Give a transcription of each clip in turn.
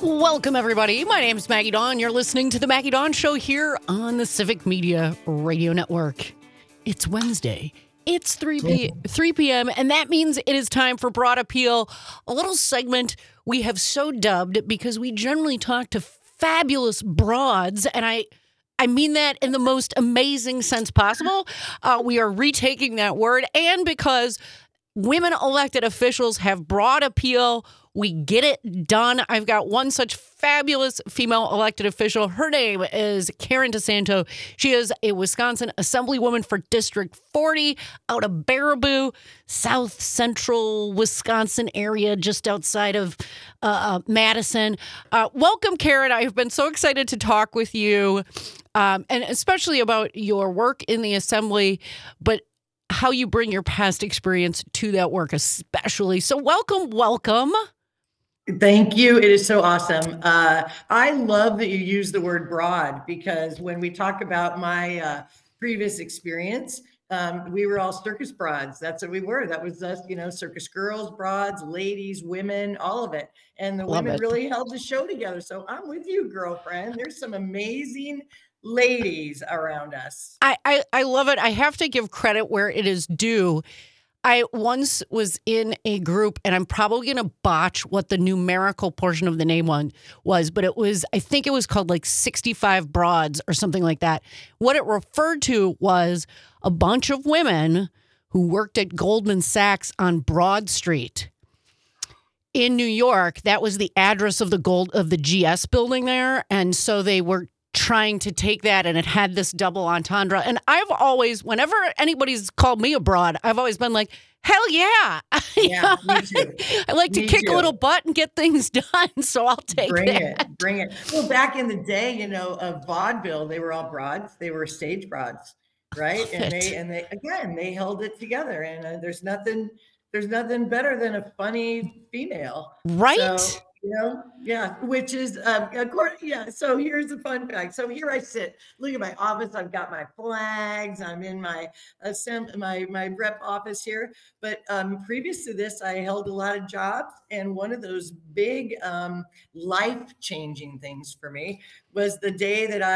Welcome, everybody. My name is Maggie Dawn. You're listening to The Maggie Dawn Show here on the Civic Media Radio Network. It's Wednesday. It's 3 p.m., and that means it is time for Broad Appeal, a little segment we have so dubbed because we generally talk to fabulous broads, and I mean that in the most amazing sense possible. We are retaking that word, and because women elected officials have broad appeal, we get it done. I've got one such fabulous female elected official. Her name is Karen DeSanto. She is a Wisconsin Assemblywoman for District 40 out of Baraboo, south central Wisconsin area, just outside of Madison. Welcome, Karen. I've been so excited to talk with you, and especially about your work in the Assembly, but how you bring your past experience to that work especially. So welcome. Thank you. It is so awesome. I love that you use the word broad because when we talk about my previous experience, we were all circus broads. That's what we were. That was us, circus girls, broads, ladies, women, all of it. And the women really held the show together. So I'm with you, girlfriend. There's some amazing ladies around us. I love it. I have to give credit where it is due. I once was in a group, and I'm probably going to botch what the numerical portion of the name was, but I think it was called like 65 Broads or something like that. What it referred to was a bunch of women who worked at Goldman Sachs on Broad Street in New York. That was the address of the GS building there. And so they were trying to take that, and it had this double entendre. And I've always, whenever anybody's called me a broad, I've always been like, hell yeah. Yeah, me too. I like to kick a little butt and get things done, so I'll take that. Bring it. Well, back in the day, of vaudeville, they were all broads. They were stage broads, right? And they held it together. And there's nothing better than a funny female, right? So, which is, so here's the fun fact. So here I sit, look at my office. I've got my flags. I'm in my rep office here. But previous to this, I held a lot of jobs. And one of those big life-changing things for me was the day that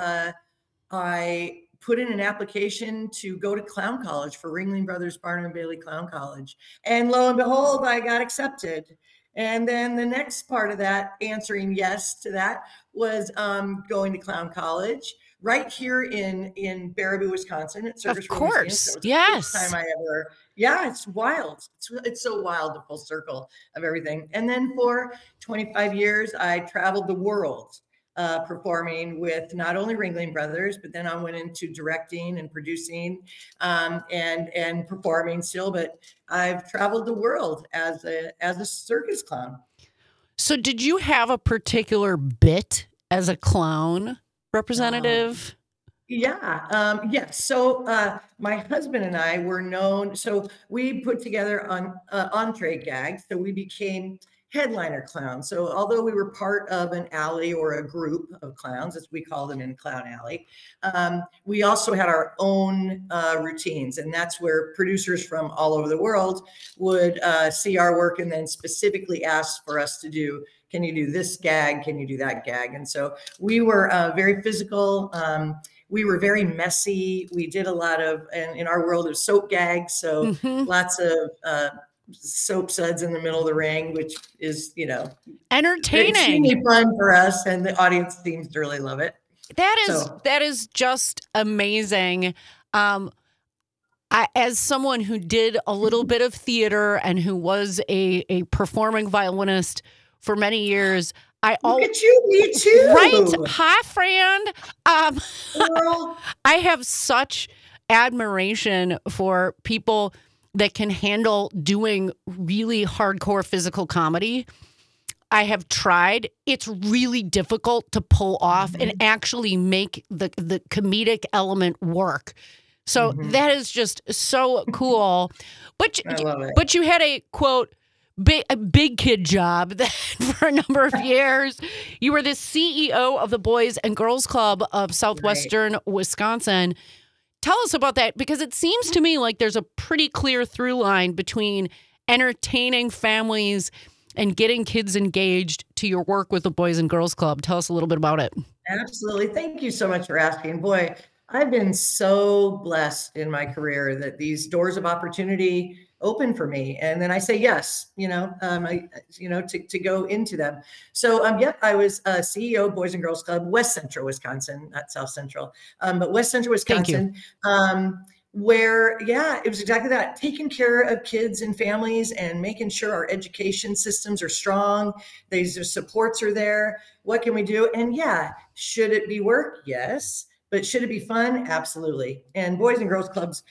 I put in an application to go to clown college for Ringling Brothers Barnum and Bailey Clown College. And lo and behold, I got accepted. And then the next part of that, answering yes to that, was going to clown college right here in Baraboo, Wisconsin. At Circus of course, Museum. So yes. The first time I ever, it's wild. It's so wild, the full circle of everything. And then for 25 years, I traveled the world. Performing with not only Ringling Brothers, but then I went into directing and producing and performing still. But I've traveled the world as a circus clown. So did you have a particular bit as a clown representative? Yes. So my husband and I were known. So we put together entree gags. So we became headliner clowns. So although we were part of an alley or a group of clowns, as we call them in Clown Alley, we also had our own routines. And that's where producers from all over the world would see our work and then specifically ask for us to do, can you do this gag? Can you do that gag? And so we were very physical. We were very messy. We did a lot of, and in our world of soap gags. So lots of, soap suds in the middle of the ring, which is, entertaining, extremely fun for us, and the audience seems to really love it. That is just amazing. As someone who did a little bit of theater and who was a performing violinist for many years, Look at you, me too. Right. Hi, friend. I have such admiration for people that can handle doing really hardcore physical comedy. I have tried. It's really difficult to pull off and actually make the comedic element work. So that is just so cool. But I love it. But you had a, quote, big kid job that for a number of years. You were the CEO of the Boys and Girls Club of Southwestern Wisconsin. Tell us about that, because it seems to me like there's a pretty clear through line between entertaining families and getting kids engaged to your work with the Boys and Girls Club. Tell us a little bit about it. Absolutely. Thank you so much for asking. Boy, I've been so blessed in my career that these doors of opportunity open for me. And then I say yes, to go into them. So, I was CEO of Boys and Girls Club, West Central, Wisconsin, not South Central, but West Central, Wisconsin. Where, it was exactly that, taking care of kids and families and making sure our education systems are strong. These supports are there. What can we do? And should it be work? Yes. But should it be fun? Absolutely. And Boys and Girls Clubs,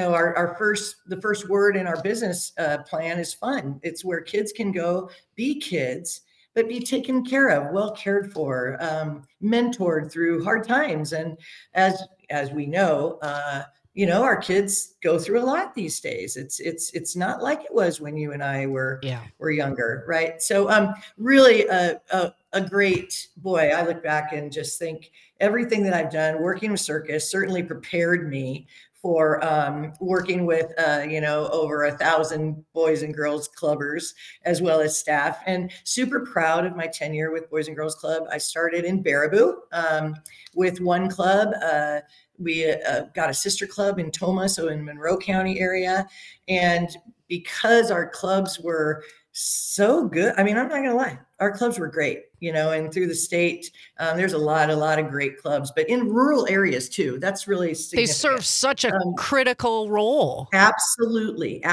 the first word in our business plan is fun. It's where kids can go be kids, but be taken care of, well cared for, mentored through hard times. And as we know, our kids go through a lot these days. It's not like it was when you and I were younger, right? So really a great boy. I look back and just think everything that I've done working with Circus certainly prepared me for working with over 1,000 Boys and Girls Clubbers as well as staff, and super proud of my tenure with Boys and Girls Club. I started in Baraboo with one club. We got a sister club in Tomah, so in Monroe County area. And because our clubs were so good, I mean, I'm not going to lie, our clubs were great, and through the state, there's a lot of great clubs, but in rural areas too. That's really significant. They serve such a critical role. Absolutely.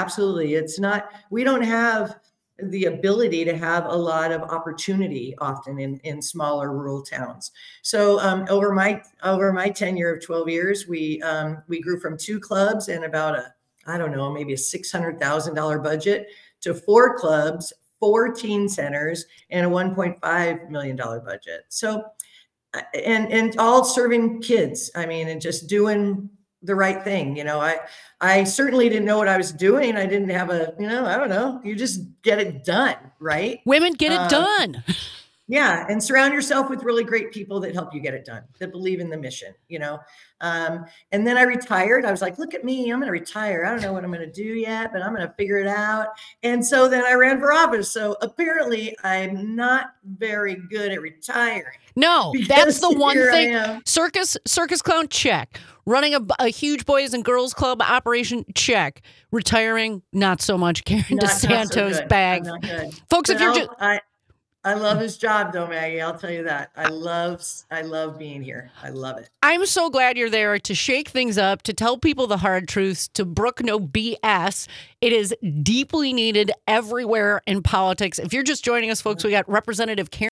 We don't have the ability to have a lot of opportunity often in smaller rural towns. So over my tenure of 12 years, we grew from 2 clubs and about maybe a $600,000 budget to 4 clubs, 14 centers, and a $1.5 million budget. So, and all serving kids. I mean, and just doing the right thing. I certainly didn't know what I was doing. I didn't have you just get it done, right? Women get it done. Yeah. And surround yourself with really great people that help you get it done, that believe in the mission, and then I retired. I was like, look at me, I'm going to retire. I don't know what I'm going to do yet, but I'm going to figure it out. And so then I ran for office. So apparently I'm not very good at retiring. No, that's the one thing. Circus clown, check. Running a huge Boys and Girls Club operation, check. Retiring, not so much. Karen DeSanto's bag. Folks, if you're just... I love his job though, Maggie. I'll tell you that. I love being here. I love it. I'm so glad you're there to shake things up, to tell people the hard truths, to brook no BS. It is deeply needed everywhere in politics. If you're just joining us, folks, we got Representative Karen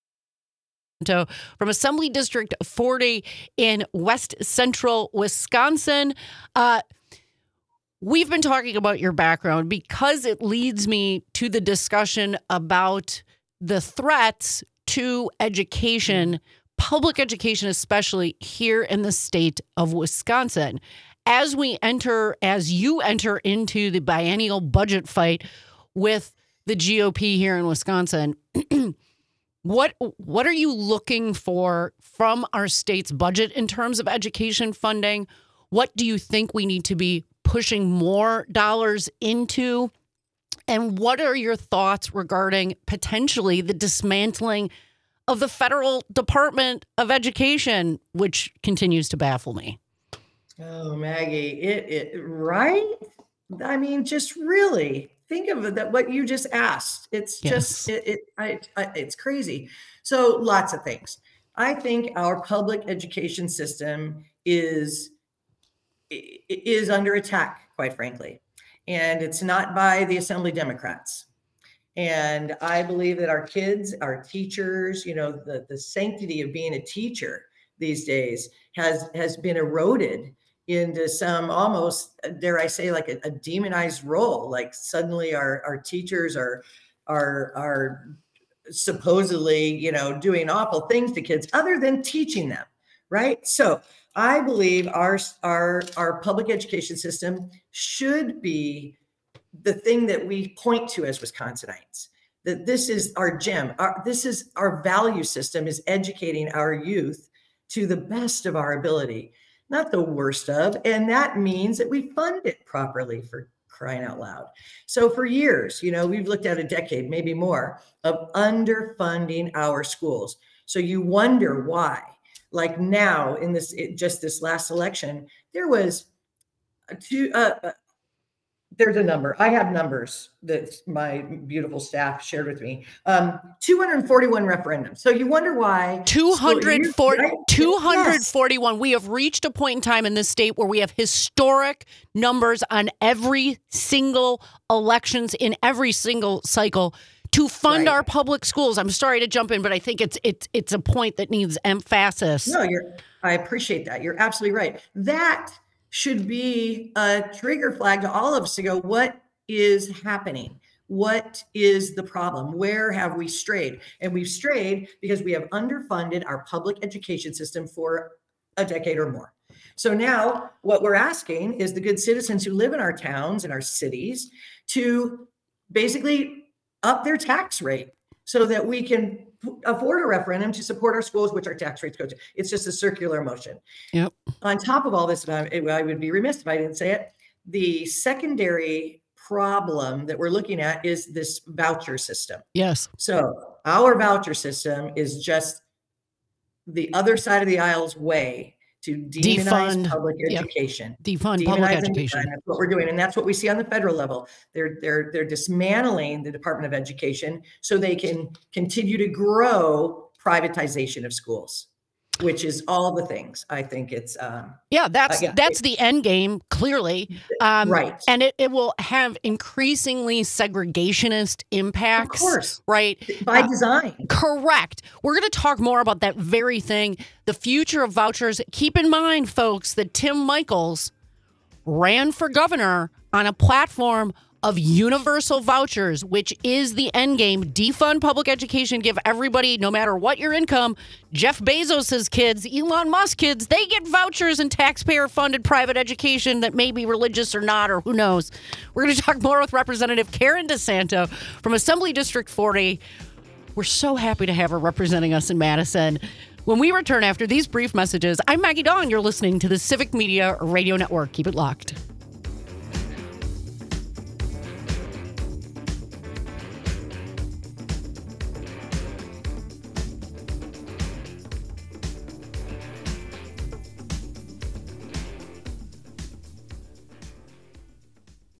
from Assembly District 40 in West Central Wisconsin. We've been talking about your background because it leads me to the discussion about the threats to education, public education, especially here in the state of Wisconsin. As you enter into the biennial budget fight with the GOP here in Wisconsin, what are you looking for from our state's budget in terms of education funding? What do you think we need to be pushing more dollars into? And what are your thoughts regarding potentially the dismantling of the federal Department of Education, which continues to baffle me? Oh, Maggie, right? I mean, just really think of it, that what you just asked. It's just, it's crazy. So lots of things. I think our public education system is under attack, quite frankly. And it's not by the Assembly Democrats. And I believe that our kids, our teachers, the sanctity of being a teacher these days has been eroded into some almost, dare I say, like a demonized role. Like suddenly our teachers are supposedly, doing awful things to kids other than teaching them, right? So I believe our public education system should be the thing that we point to as Wisconsinites, that this is our gem. This is our value system, is educating our youth to the best of our ability, not the worst of. And that means that we fund it properly, for crying out loud. So for years, we've looked at a decade, maybe more, of underfunding our schools. So you wonder why. Like now in this last election, there was there's a number. I have numbers that my beautiful staff shared with me. 241 referendums. So you wonder why. 241. Yes. We have reached a point in time in this state where we have historic numbers on every single elections in every single cycle to fund our public schools. I'm sorry to jump in, but I think it's a point that needs emphasis. No, I appreciate that. You're absolutely right. That should be a trigger flag to all of us to go, what is happening? What is the problem? Where have we strayed? And we've strayed because we have underfunded our public education system for a decade or more. So now what we're asking is the good citizens who live in our towns and our cities to basically up their tax rate so that we can afford a referendum to support our schools, which our tax rates go to. It's just a circular motion. Yep. On top of all this, and I would be remiss if I didn't say it, the secondary problem that we're looking at is this voucher system. Yes. So our voucher system is just the other side of the aisle's way to demonize public education. Defund public education. That's what we're doing. And that's what we see on the federal level. They're dismantling the Department of Education so they can continue to grow privatization of schools, which is all the things. I think it's that's the end game, clearly. Right. And it will have increasingly segregationist impacts. Of course. Right. By design. Correct. We're going to talk more about that very thing, the future of vouchers. Keep in mind, folks, that Tim Michels ran for governor on a platform of universal vouchers, which is the end game. Defund public education, give everybody, no matter what your income, Jeff Bezos's kids, Elon Musk kids, they get vouchers and taxpayer-funded private education that may be religious or not, or who knows. We're going to talk more with Representative Karen DeSanto from Assembly District 40. We're so happy to have her representing us in Madison. When we return after these brief messages, I'm Maggie Dawn. You're listening to the Civic Media Radio Network. Keep it locked.